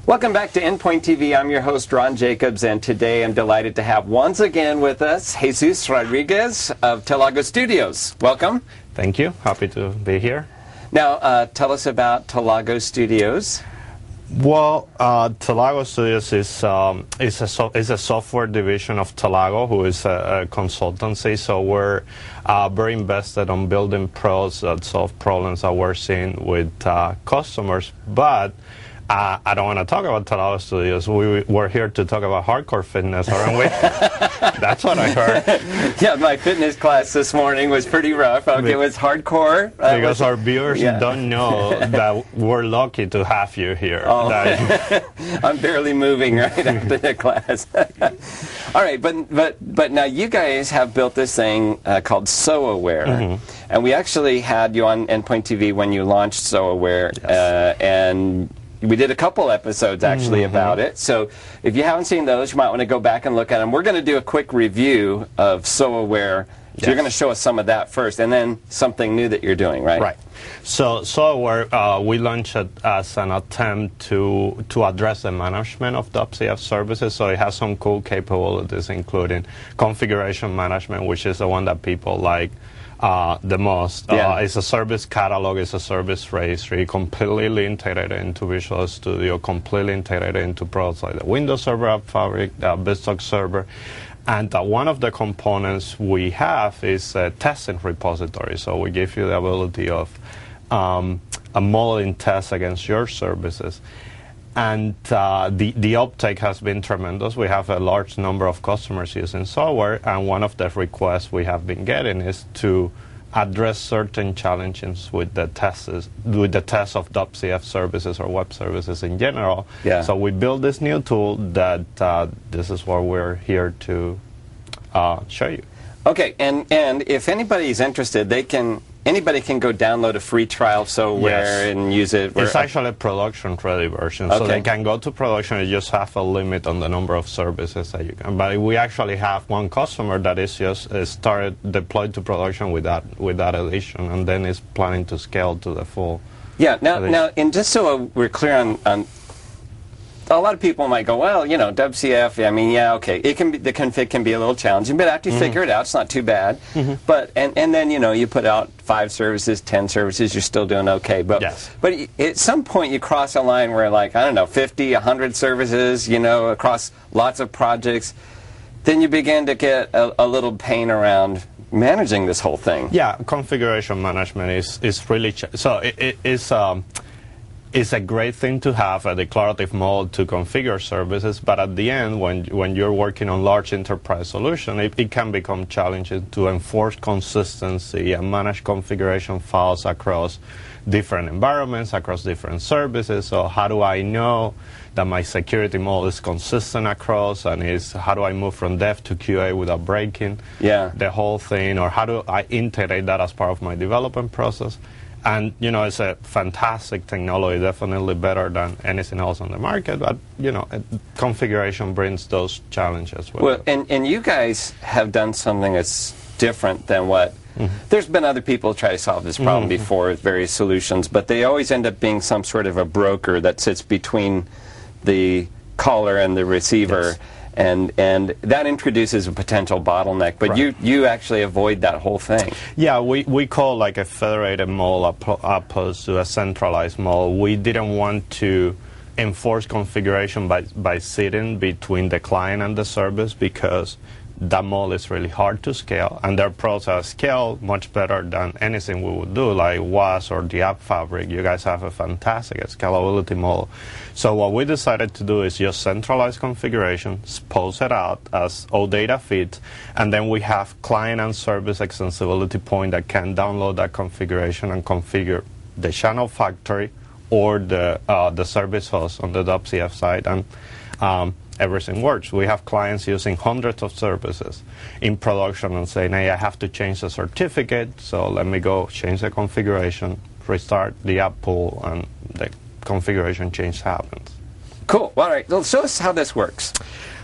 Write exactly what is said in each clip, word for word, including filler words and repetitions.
Welcome back to Endpoint T V. I'm your host, Ron Jacobs, and today I'm delighted to have once again with us Jesus Rodriguez of Telago Studios. Welcome. Thank you. Happy to be here. Now, uh, tell us about Telago Studios. Well, uh, Telago Studios is um, is a so is a software division of Telago, who is a, a consultancy. So we're uh, very invested on building pros that solve problems that we're seeing with uh, customers, but. Uh, I don't want to talk about Telago Studios. We, we're here to talk about hardcore fitness, aren't we? That's what I heard. Yeah, my fitness class this morning was pretty rough. Okay, Be it was hardcore. Uh, because was, our viewers yeah. don't know that we're lucky to have you here. Oh. I'm barely moving right after the class. All right, but but but now you guys have built this thing uh, called SoAware, mm-hmm. and we actually had you on Endpoint T V when you launched SoAware, yes. uh, and we did a couple episodes actually mm-hmm. about it. So if you haven't seen those, you might want to go back and look at them. We're going to do a quick review of SoAware. So yes. You're going to show us some of that first, and then something new that you're doing, right? Right. So SoAware, uh, we launched it as an attempt to to address the management of W C F services. So it has some cool capabilities, including configuration management, which is the one that people like. Uh, the most. Yeah. Uh, it's a service catalog, it's a service registry, completely integrated into Visual Studio, completely integrated into products like the Windows Server, AppFabric, the BizTalk Server. And uh, one of the components we have is a testing repository. So we give you the ability of um, a modeling test against your services. And uh, the, the uptake has been tremendous. We have a large number of customers using SoAware, and one of the requests we have been getting is to address certain challenges with the tests, with the test of W C F services or web services in general. Yeah. So we built this new tool that uh, this is what we're here to uh, show you. Okay, and and if anybody's interested, they can. Anybody can go download a free trial of SoAware yes. and use it. It's actually a production-ready version, okay. so they can go to production. You just have a limit on the number of services that you can. But we actually have one customer that is just uh, started deployed to production with that with that edition, and then is planning to scale to the full. Yeah. Now, edition. now, and just so uh, we're clear on. on a lot of people might go, well, you know, W C F, I mean, yeah, okay, it can be, the config can be a little challenging, but after you mm-hmm. figure it out, it's not too bad. Mm-hmm. But and, and then, you know, you put out five services, ten services, you're still doing okay. But yes. but at some point you cross a line where, like, I don't know, fifty, one hundred services, you know, across lots of projects, then you begin to get a, a little pain around managing this whole thing. Yeah, configuration management is, is really, ch so it, it is... Um, It's a great thing to have a declarative mode to configure services, but at the end, when when you're working on large enterprise solution, it, it can become challenging to enforce consistency and manage configuration files across different environments, across different services. So how do I know that my security mode is consistent across, and is how do I move from dev to Q A without breaking yeah. the whole thing, or how do I integrate that as part of my development process? And, you know, it's a fantastic technology, definitely better than anything else on the market, but, you know, it, configuration brings those challenges with well, it. And, and you guys have done something that's different than what... Mm-hmm. There's been other people try to solve this problem mm-hmm. before with various solutions, but they always end up being some sort of a broker that sits between the caller and the receiver. Yes. And and that introduces a potential bottleneck, but right. you you actually avoid that whole thing. Yeah, we, we call like a federated model opposed to a centralized model. We didn't want to enforce configuration by, by sitting between the client and the service, because that model is really hard to scale, and their process scale much better than anything we would do, like W A S or the AppFabric. You guys have a fantastic scalability model. So what we decided to do is just centralize configuration, pose it out as OData feeds, and then we have client and service extensibility point that can download that configuration and configure the channel factory or the uh, the service host on the W C F side, and um, everything works. We have clients using hundreds of services in production and saying, hey, I have to change the certificate, so let me go change the configuration, restart the app pool, and the configuration change happens. Cool. All right. Well, show us how this works.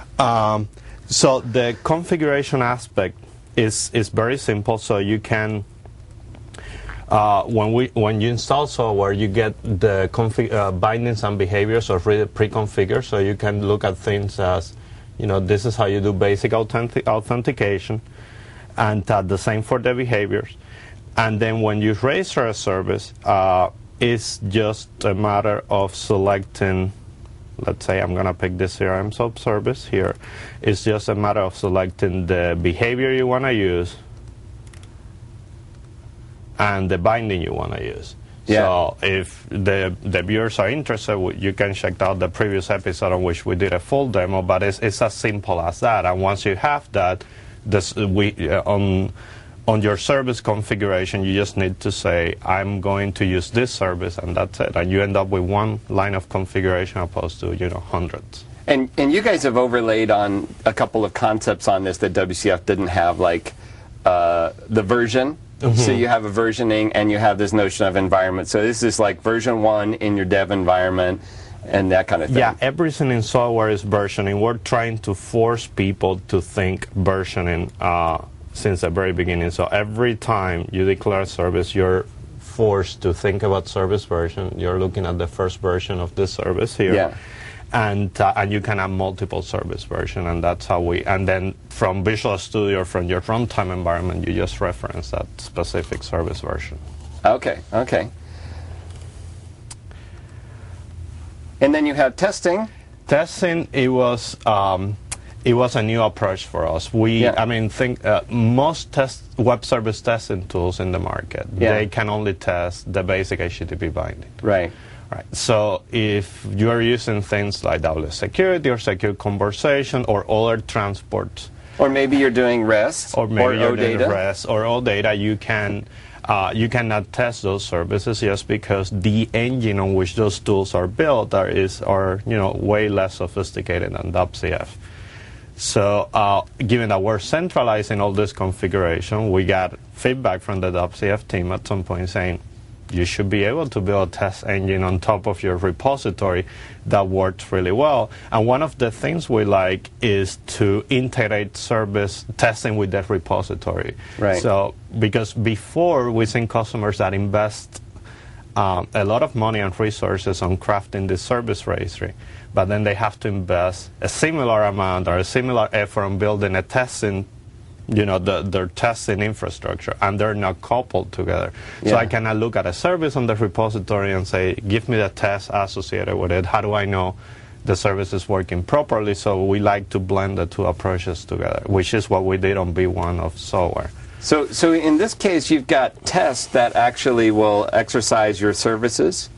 Um, so the configuration aspect is, is very simple. So you can Uh, when we when you install software, you get the config, uh, bindings and behaviors already pre-configured, so you can look at things as, you know, this is how you do basic authentic authentication, and uh, the same for the behaviors. And then when you register a service, uh, it's just a matter of selecting. Let's say I'm going to pick the C R M sub-service here. It's just a matter of selecting the behavior you want to use and the binding you want to use. Yeah. So if the the viewers are interested, you can check out the previous episode on which we did a full demo, but it's, it's as simple as that. And once you have that, this, we, uh, on, on your service configuration, you just need to say, I'm going to use this service, and that's it. And you end up with one line of configuration opposed to, you know, hundreds. And, and you guys have overlaid on a couple of concepts on this that W C F didn't have, like uh, the version. Mm-hmm. So you have a versioning, and you have this notion of environment. So this is like version one in your dev environment, and that kind of thing. Yeah, everything in software is versioning. We're trying to force people to think versioning uh, since the very beginning. So every time you declare a service, you're forced to think about service version. You're looking at the first version of this service here. Yeah. And, uh, and you can have multiple service versions, and that's how we, and then from Visual Studio, from your runtime environment, you just reference that specific service version. Okay, okay. And then you have testing. Testing, it was, um, it was a new approach for us. We, yeah. I mean, think uh, most test web service testing tools in the market, yeah. they can only test the basic H T T P binding. Right. Right. So if you are using things like W S security or secure conversation or other transports, or maybe you're doing REST, or maybe or you're doing OData. REST or OData, you can uh, you cannot test those services just because the engine on which those tools are built are is are you know way less sophisticated than W C F. So uh, given that we're centralizing all this configuration, we got feedback from the W C F team at some point saying, you should be able to build a test engine on top of your repository that works really well. And one of the things we like is to integrate service testing with that repository. Right. So, because before we've seen customers that invest um, a lot of money and resources on crafting the service registry, but then they have to invest a similar amount or a similar effort on building a testing you know, the, their testing infrastructure, and they're not coupled together. Yeah. So I cannot look at a service on the repository and say, give me the test associated with it. How do I know the service is working properly? So we like to blend the two approaches together, which is what we did on V one of software. So, so in this case, you've got tests that actually will exercise your services?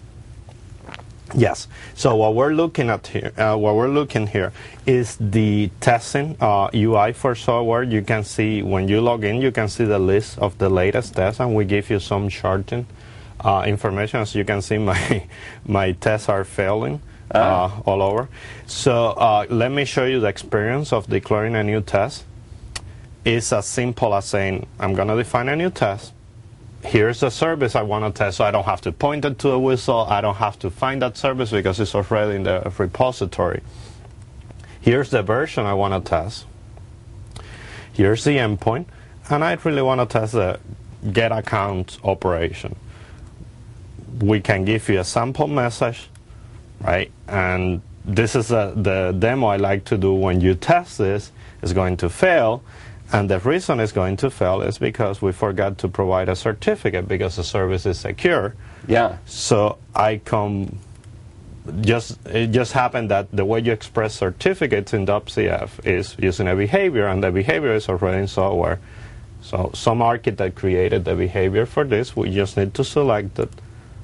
Yes. So what we're looking at here, uh, what we're looking here is the testing uh, U I for software. You can see when you log in, you can see the list of the latest tests, and we give you some charting uh, information. As you can see, my my tests are failing uh, ah. all over. So uh, let me show you the experience of declaring a new test. It's as simple as saying, I'm going to define a new test. Here's the service I want to test, so I don't have to point it to a whistle. I don't have to find that service because it's already in the repository. Here's the version I want to test. Here's the endpoint, and I really want to test the get account operation. We can give you a sample message, right? And this is a, the demo I like to do when you test this. It's going to fail. And the reason it's going to fail is because we forgot to provide a certificate because the service is secure. Yeah. So I come, just it just happened that the way you express certificates in W C F is using a behavior, and the behavior is already in software. So some architect created the behavior for this. We just need to select it,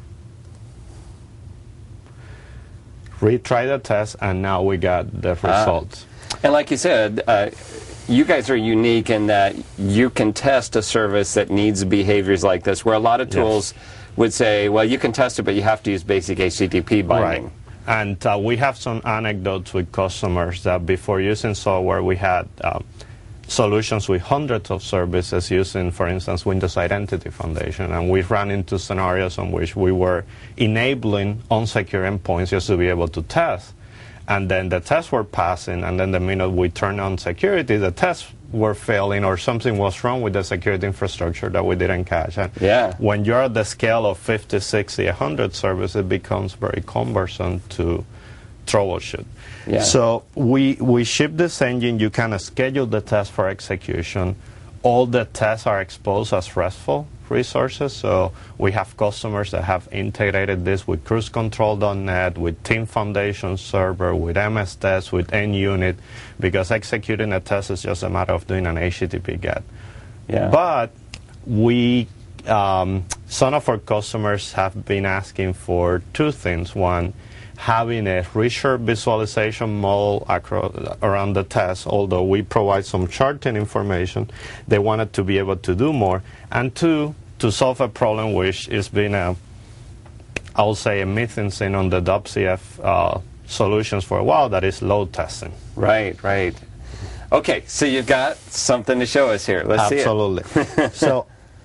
retry the test, and now we got the results. Ah. And like you said, uh, you guys are unique in that you can test a service that needs behaviors like this, where a lot of tools yes. would say, well, you can test it, but you have to use basic H T T P binding. Right. And uh, we have some anecdotes with customers that before using software, we had uh, solutions with hundreds of services using, for instance, Windows Identity Foundation. And we ran into scenarios in which we were enabling unsecure endpoints just to be able to test. And then the tests were passing, and then the minute we turned on security, the tests were failing or something was wrong with the security infrastructure that we didn't catch. And yeah. when you're at the scale of fifty, sixty, one hundred servers, it becomes very cumbersome to troubleshoot. Yeah. So we, we ship this engine. You can schedule the test for execution. All the tests are exposed as RESTful resources. So we have customers that have integrated this with cruise control dot net, with Team Foundation server, with M S Test, with NUnit, because executing a test is just a matter of doing an H T T P GET. Yeah. But we, um, some of our customers have been asking for two things. One, having a richer visualization model across, around the test, although we provide some charting information, they wanted to be able to do more. And two, to solve a problem which has been, a, I'll say, a missing thing on the W C F uh, solutions for a while, that is load testing. Right, right. Okay, so you've got something to show us here. Let's Absolutely. see it. Absolutely. So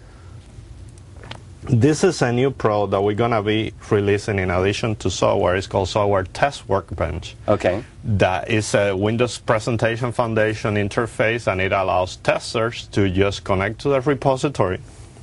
this is a new product that we're going to be releasing in addition to software. It's called Software Test Workbench. Okay. That is a Windows Presentation Foundation interface, and it allows testers to just connect to the repository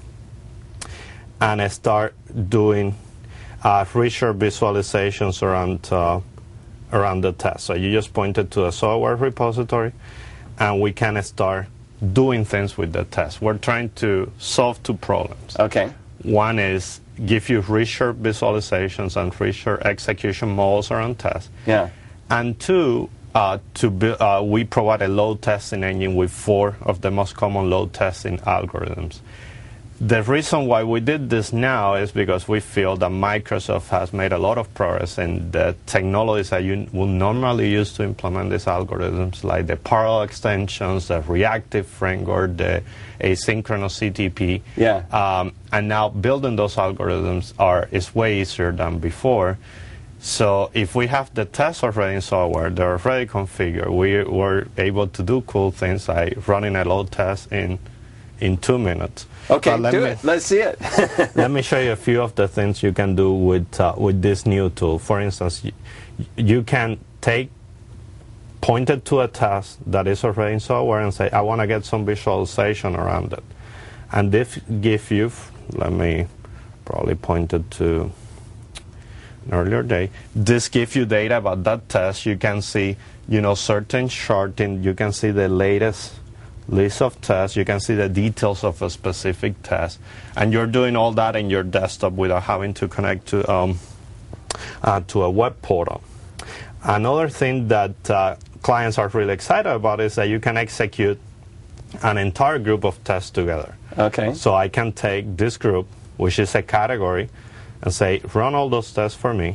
and start doing uh, richer visualizations around, uh, around the test. So you just point it to the software repository, and we can start doing things with the test. We're trying to solve two problems. Okay. One is give you richer visualizations and richer execution models around tests. Yeah. And two, uh, to be, uh, we provide a load testing engine with four of the most common load testing algorithms. The reason why we did this now is because we feel that Microsoft has made a lot of progress in the technologies that you will normally use to implement these algorithms, like the parallel extensions, the reactive framework, the asynchronous C T P. Yeah. Um, and now building those algorithms are is way easier than before. So if we have the tests already in software, they're already configured, we were able to do cool things like running a load test in in two minutes. Okay, let do me, it. Let's see it. Let me show you a few of the things you can do with uh, with this new tool. For instance, you, you can take, point it to a test that is already in software and say, I want to get some visualization around it. And this give you, let me probably point it to an earlier day, this gives you data about that test. You can see, you know, certain charting, you can see the latest list of tests, you can see the details of a specific test, and you're doing all that in your desktop without having to connect to um, uh, to a web portal. Another thing that uh, clients are really excited about is that you can execute an entire group of tests together. Okay. So I can take this group, which is a category, and say, run all those tests for me,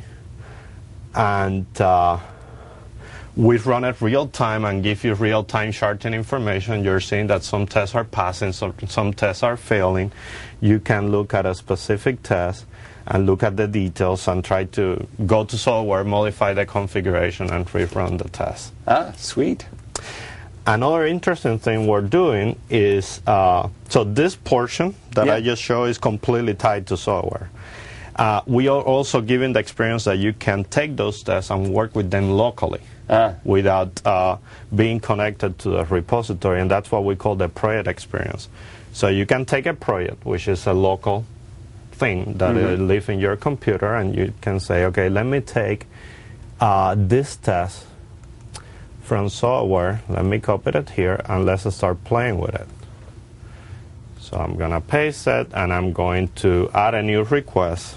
and uh, we run it real time and give you real time charting information. You're seeing that some tests are passing, some, some tests are failing. You can look at a specific test and look at the details and try to go to software, modify the configuration, and rerun the test. Ah, sweet. Another interesting thing we're doing is, uh, so this portion that yeah. I just showed is completely tied to software. Uh, we are also giving the experience that you can take those tests and work with them locally. Uh, without uh, being connected to the repository, and that's what we call the project experience. So you can take a project, which is a local thing that mm-hmm. lives in your computer, and you can say, okay, let me take uh, this test from software, let me copy it here, and let's start playing with it. So I'm going to paste it, and I'm going to add a new request.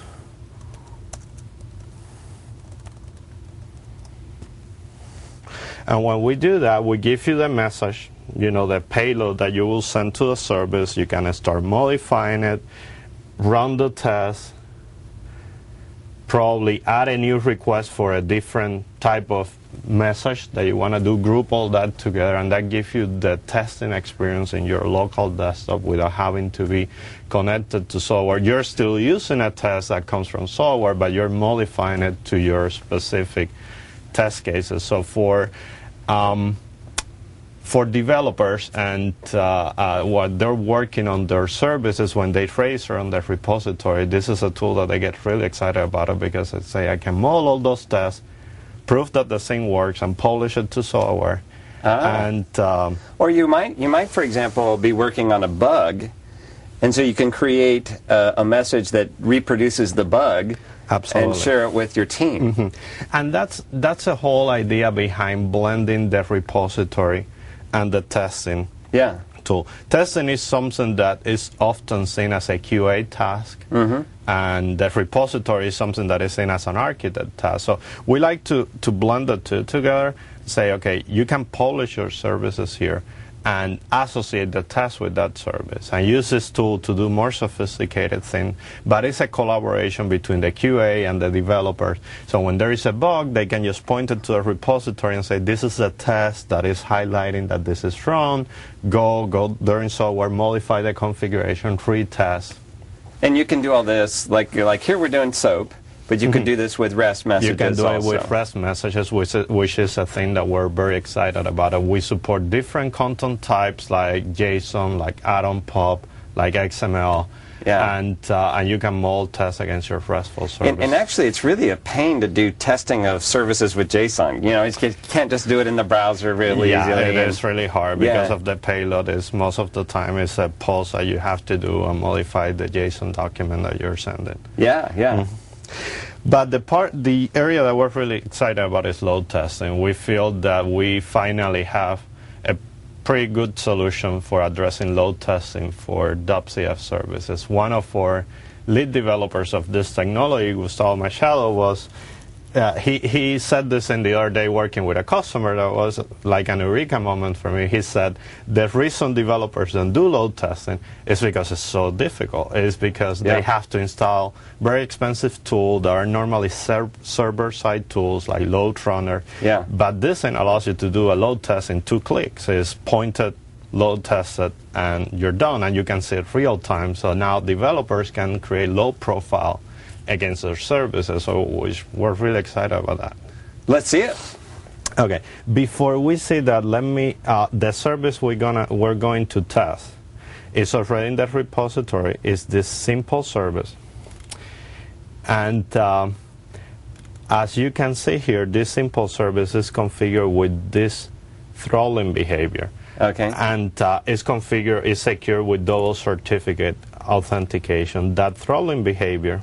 And when we do that, we give you the message, you know, the payload that you will send to the service. You can start modifying it, run the test, probably add a new request for a different type of message that you want to do, group all that together, and that gives you the testing experience in your local desktop without having to be connected to software. You're still using a test that comes from software, but you're modifying it to your specific test cases. So for um, for developers and uh, uh, what they're working on their services, when they trace on their repository, this is a tool that they get really excited about it, because they say, I can model all those tests, prove that the thing works, and publish it to software, Ah. And um, Or you might, you might, for example, be working on a bug, and so you can create a, a message that reproduces the bug Absolutely. and share it with your team. Mm-hmm. And that's that's the whole idea behind blending the repository and the testing Yeah. tool. Testing is something that is often seen as a Q A task, Mm-hmm. and the repository is something that is seen as an architect task. So we like to, to blend the two together, say, okay, you can publish your services here and associate the test with that service and use this tool to do more sophisticated things. But it's a collaboration between the Q A and the developers. So when there is a bug, they can just point it to a repository and say, this is a test that is highlighting that this is wrong. Go, go during software, modify the configuration, retest. And you can do all this, like, like here we're doing SOAP, but you can do this with REST messages You can do also. it with REST messages, which is, which is a thing that we're very excited about. And we support different content types like JSON, like atom pop, like X M L. Yeah. And, uh, and you can mold test against your RESTful service. And, and actually, it's really a pain to do testing of services with JSON. You know, you can't just do it in the browser really yeah, easily. it is really hard because Yeah. of the payload. Is most of the time it's a pulse that you have to do and modify the JSON document that you're sending. Yeah, yeah. Mm-hmm. But the part, the area that we're really excited about is load testing. We feel that we finally have a pretty good solution for addressing load testing for W C F services. One of our lead developers of this technology, Gustavo Machado, was uh, he he said this in the other day working with a customer that was like an eureka moment for me. He said the reason developers don't do load testing is because it's so difficult. It's because Yeah. they have to install very expensive tools that are normally ser server-side tools like LoadRunner. Yeah. But this thing allows you to do a load test in two clicks. It's pointed, load tested, and you're done, and you can see it real time. So now developers can create load profile against their services, so which we're really excited about that. Let's see it. Okay, before we see that, let me, uh, the service we're, gonna, we're going to test is already in the repository, is this simple service. And um, as you can see here, this simple service is configured with this throttling behavior. Okay. And uh, it's configured, it's secure with double certificate authentication. That throttling behavior,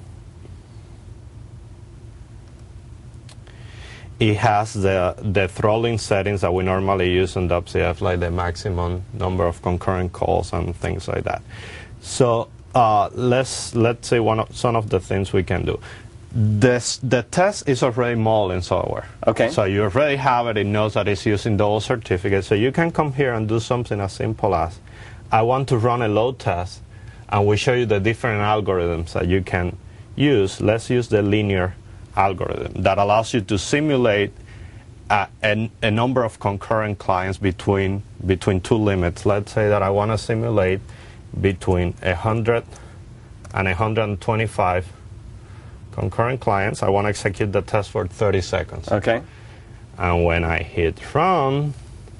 it has the, the throttling settings that we normally use in W C F, like the maximum number of concurrent calls and things like that. So uh, let's, let's say one of, some of the things we can do. This, the test is already modeled in software. Okay. So you already have it. It knows that it's using double certificates. So you can come here and do something as simple as, I want to run a load test, and we show you the different algorithms that you can use. Let's use the linear algorithm that allows you to simulate a, a, a number of concurrent clients between, between two limits. Let's say that I want to simulate between one hundred and one hundred twenty-five concurrent clients. I want to execute the test for thirty seconds. Okay. And when I hit run,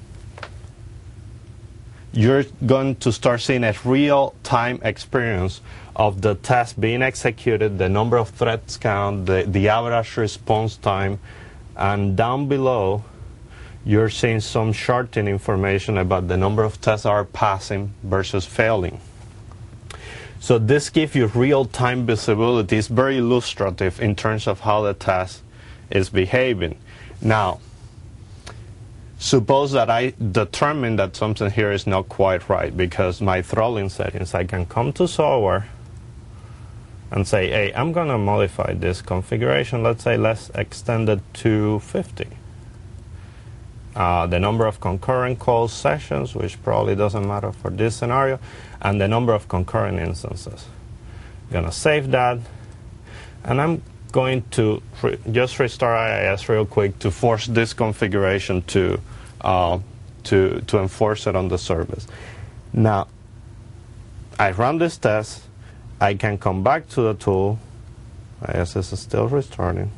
you're going to start seeing a real-time experience of the test being executed, the number of threads count, the, the average response time, and down below, you're seeing some shorting information about the number of tests that are passing versus failing. So this gives you real-time visibility. It's very illustrative in terms of how the test is behaving. Now, suppose that I determine that something here is not quite right because my throttling settings, I can come to software and say, hey, I'm going to modify this configuration. Let's say let's extend it to fifty. Uh, the number of concurrent call sessions, which probably doesn't matter for this scenario, and the number of concurrent instances. I'm going to save that, and I'm going to re just restart I I S real quick to force this configuration to, uh, to, to enforce it on the service. Now, I run this test. I can come back to the tool. I S S is still restarting.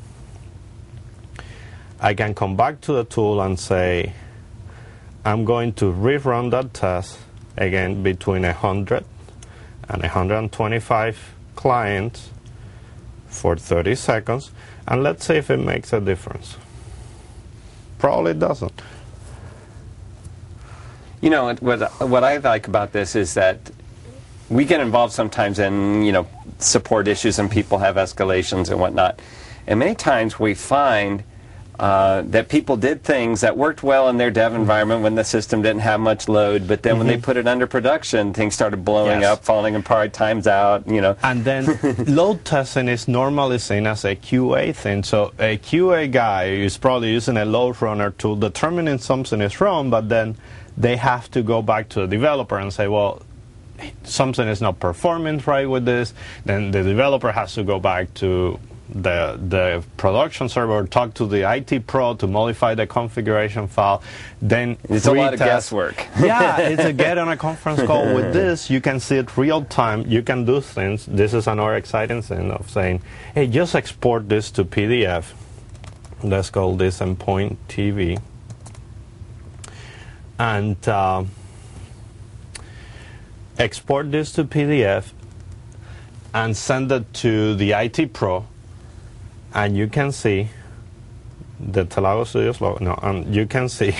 I can come back to the tool and say, I'm going to rerun that test again between one hundred and one hundred twenty-five clients for thirty seconds, and let's see if it makes a difference. Probably doesn't. You know, what, what I like about this is that we get involved sometimes in, you know, support issues and people have escalations and whatnot. And many times we find uh, that people did things that worked well in their dev environment when the system didn't have much load, but then mm-hmm. when they put it under production, things started blowing yes. up, falling apart, times out, you know. And then load testing is normally seen as a Q A thing. So a Q A guy is probably using a load runner to determine something is wrong, but then they have to go back to the developer and say, well, something is not performing right with this. Then the developer has to go back to the the production server, talk to the I T pro to modify the configuration file. Then it's a lot of guesswork. Yeah, it's a get on a conference call. With this, you can see it real time. You can do things. This is another exciting thing of saying, hey, just export this to P D F. Let's call this endpoint T V. And uh, export this to P D F and send it to the I T pro. And you can see the Telago Studios logo. No, and you can see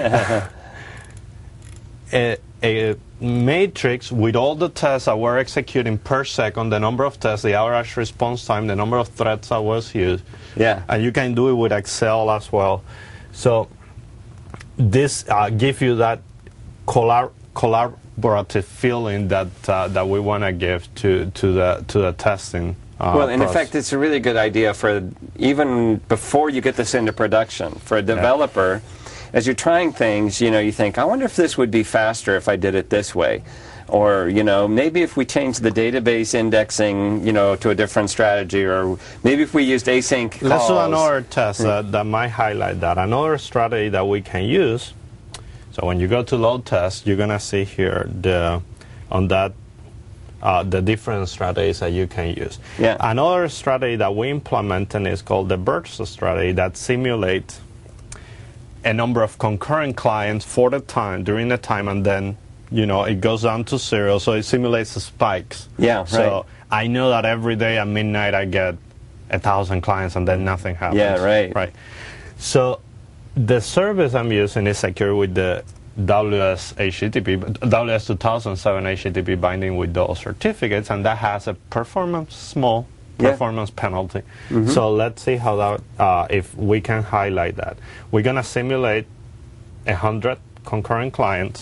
a, a matrix with all the tests that were executing per second, the number of tests, the average response time, the number of threads that was used. Yeah. And you can do it with Excel as well. So this uh, gives you that collab collaborative feeling that uh, that we want to give to to the to the testing. Uh, well, in process. fact, it's a really good idea for even before you get this into production. For a developer, yeah. as you're trying things, you know, you think, I wonder if this would be faster if I did it this way. Or, you know, maybe if we changed the database indexing, you know, to a different strategy. Or maybe if we used async calls. Let's do another test uh, that might highlight that. Another strategy that we can use. So when you go to load test, you're going to see here the on that Uh, the different strategies that you can use. Yeah. Another strategy that we implemented is called the burst strategy that simulates a number of concurrent clients for the time, during the time, and then, you know, it goes down to zero, so it simulates the spikes. Yeah, right. So I know that every day at midnight I get a thousand clients and then nothing happens. Yeah, right. Right. So the service I'm using is secure with the W S H T T P, W S two thousand seven H T T P binding with those certificates, and that has a performance, small yeah. performance penalty. Mm-hmm. So let's see how that, uh, if we can highlight that. We're going to simulate one hundred concurrent clients,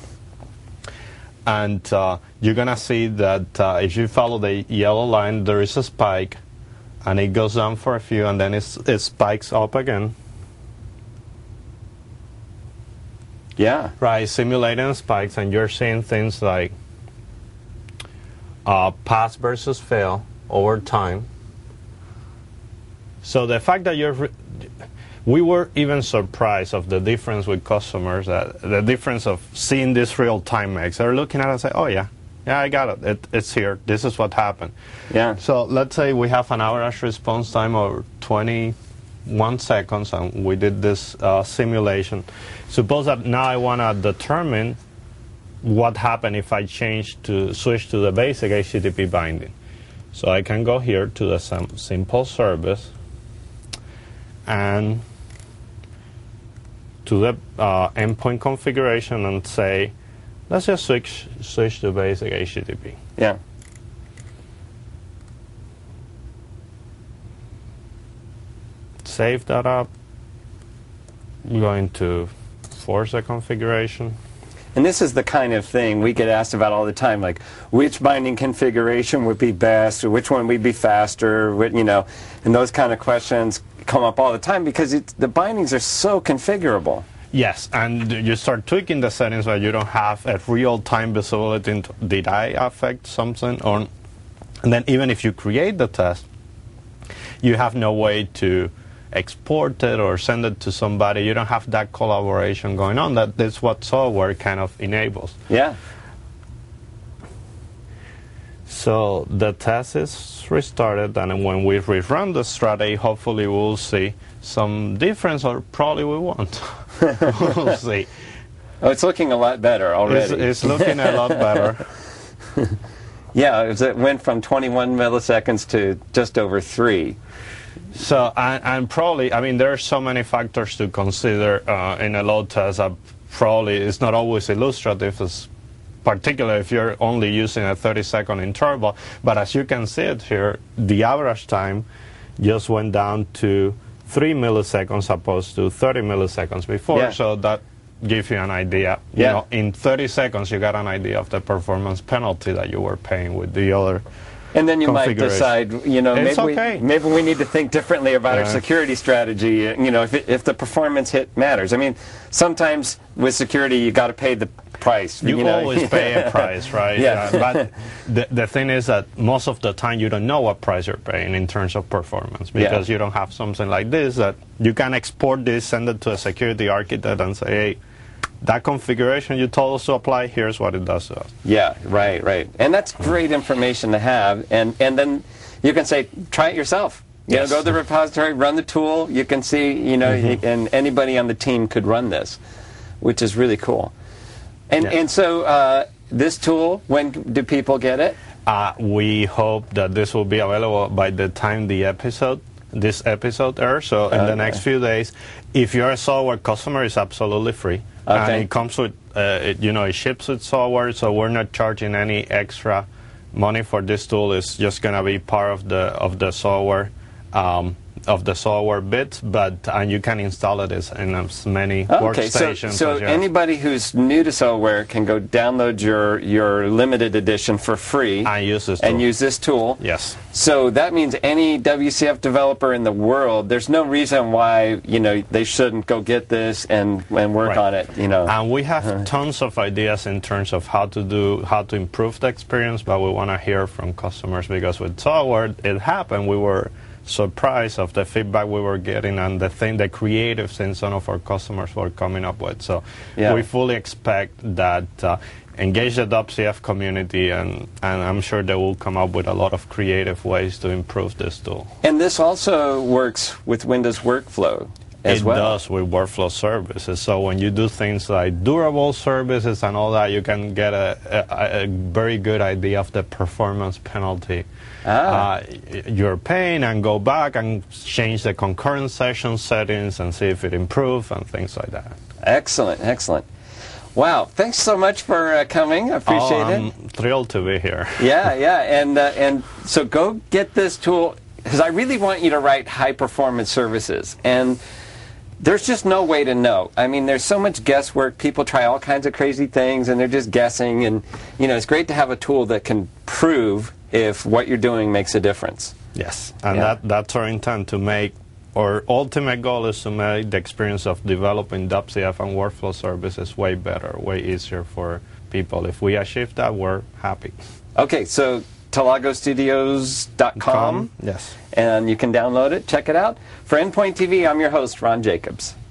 and uh, you're going to see that uh, if you follow the yellow line, there is a spike, and it goes down for a few, and then it's, it spikes up again. Yeah. Right, simulating spikes, and you're seeing things like uh, pass versus fail over time. So the fact that you're, re we were even surprised of the difference with customers, that the difference of seeing this real time makes. They're looking at it and say, oh yeah, yeah, I got it. it, it's here, this is what happened. Yeah. So let's say we have an average response time of twenty-one seconds, and we did this uh, simulation. Suppose that now I want to determine what happened if I change to switch to the basic H T T P binding. So I can go here to the sim simple service and to the uh, endpoint configuration and say, let's just switch switch to basic H T T P. Yeah. Save that up. I'm going to force a configuration. And this is the kind of thing we get asked about all the time, like which binding configuration would be best, or which one would be faster, what, you know, and those kind of questions come up all the time because it's, the bindings are so configurable. Yes, and you start tweaking the settings where you don't have a real-time visibility into did I affect something, or, and then even if you create the test, you have no way to export it or send it to somebody. You don't have that collaboration going on. That is what software kind of enables. Yeah. So the test is restarted, and when we rerun the strategy, hopefully we'll see some difference, or probably we won't. We'll see. Oh, it's looking a lot better already. It's, it's looking a lot better. Yeah, it went from twenty-one milliseconds to just over three. So, and, and probably, I mean, there are so many factors to consider uh, in a load test. Uh, probably is not always illustrative, as particularly if you're only using a thirty second interval. But as you can see it here, the average time just went down to three milliseconds opposed to thirty milliseconds before. Yeah. So that gives you an idea. You Yeah. know, in thirty seconds, you got an idea of the performance penalty that you were paying with the other. And then you might configuration. decide, you know, It's maybe, okay. we, maybe we need to think differently about our Yeah. security strategy, uh, you know, if, it, if the performance hit matters. I mean, sometimes with security, you got to pay the price. You, know? always pay a price, right? Yeah. Uh, but the, the thing is that most of the time you don't know what price you're paying in terms of performance, because Yeah. you don't have something like this that you can export this, send it to a security architect and say, hey, that configuration you told us to apply, here's what it does to us. Yeah, right, right. And that's great information to have. And, and then you can say, try it yourself. You Yes. know, go to the repository, run the tool. You can see, you know, Mm-hmm. and anybody on the team could run this, which is really cool. And, Yeah. and so uh, this tool, when do people get it? Uh, we hope that this will be available by the time the episode, this episode airs. So in the Okay. next few days, if you're a software customer, it's absolutely free. Okay. And it comes with, uh, it, you know, it ships with software, so we're not charging any extra money for this tool. It's just going to be part of the of the software. Um, of the software bits, but and you can install it as in as many Okay, so, workstations. so as you have. anybody who's new to software can go download your, your limited edition for free And use this and tool. use this tool. Yes. So that means any W C F developer in the world, there's no reason why, you know, they shouldn't go get this and, and work Right. on it, you know. And we have tons of ideas in terms of how to do, how to improve the experience, but we want to hear from customers, because with software, it happened. We were surprised of the feedback we were getting and the thing, the creative things some of our customers were coming up with. So Yeah. we fully expect that uh, engage the W C F community, and, and I'm sure they will come up with a lot of creative ways to improve this tool. And this also works with Windows Workflow as it well. does with workflow services. So when you do things like durable services and all that, you can get a, a, a very good idea of the performance penalty Ah. uh, you're paying, and go back and change the concurrent session settings and see if it improved and things like that. Excellent, excellent. Wow, thanks so much for uh, coming. I appreciate oh, I'm it. thrilled to be here. Yeah, yeah, and uh, and so go get this tool, because I really want you to write high performance services, and there's just no way to know. I mean, there's so much guesswork. People try all kinds of crazy things, and they're just guessing. And you know, it's great to have a tool that can prove if what you're doing makes a difference. Yes, and Yeah. that, that's our intent, to make, our ultimate goal is to make the experience of developing W C F and workflow services way better, way easier for people. If we achieve that, we're happy. Okay, so Talago Studios dot com, Yes. and you can download it, check it out. For Endpoint T V, I'm your host, Ron Jacobs.